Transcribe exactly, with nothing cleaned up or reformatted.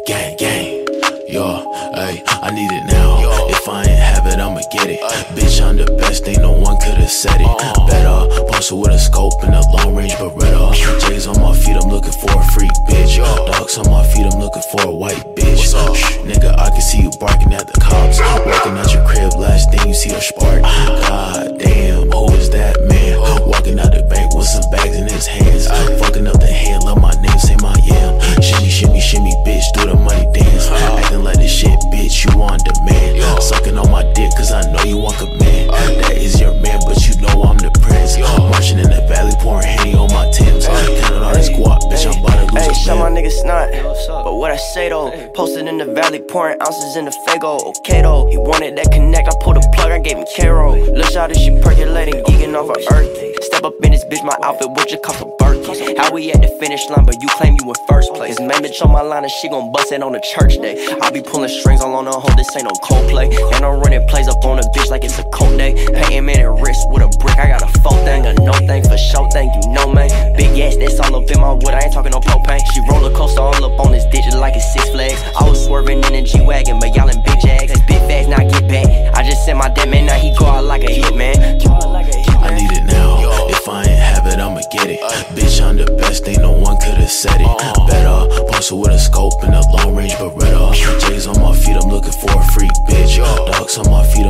Gang, gang, yo, ayy, I need it now. Yo. If I ain't have it, I'ma get it. Ay. Bitch, I'm the best, ain't no one could've said it. Uh. Better, posted with a scope and a long range Beretta. J's on my feet, I'm looking for a freak bitch. Yo. Dogs on my feet, I'm looking for a white bitch. Shh, nigga, I can see you barking at the cops. Walking out your crib, last thing you see a spark. God damn, who is that man? Walking out the bank with some bags in his hands. Fucking up the hand, love my name, say my yam. Shimmy, shimmy, shimmy, bitch, do the money dance. Acting like this shit, bitch, you on demand. Sucking on my dick, cause I know you want command. That is your man, but you know I'm the prince. Marching in the valley, pouring Henny on my Timbs. Counting all this guap, bitch, I'm about to lose a man. Shut my niggas snot, but what I say though. Posted in the valley, pouring ounces in the Fago. Okay though, he wanted that connect, I pulled a plug, I gave him Caro. Lil' shawty, she percolating, geeking off her earth. Step up in this bitch, my outfit, what you call for Birkies. How we at the finish line, but you claim you in first place. Main bitch on my line and she gon' bust it on a church day. I be pulling strings all on her hoe, this ain't no Coldplay. And I'm running plays up on a bitch like it's a cold day. Painting man and wrist with a brick, I got a full thing, a no thing for show thing, you know man. Big ass, that's all up in my wood, I ain't talking no propane. She roller coaster all up on this digit like it's Six Flags. I was swerving in a G-Wagon, but y'all in big jags. Big fast, now get back. I just sent my dead man, now he go out like a hit man. I need it now. If I ain't have it, I'ma get it. Bitch, I'm the best, ain't no one could've said it. Better, posted with a scope and a long range Beretta. J's on my feet, I'm looking for a freak bitch. Dogs on my feet,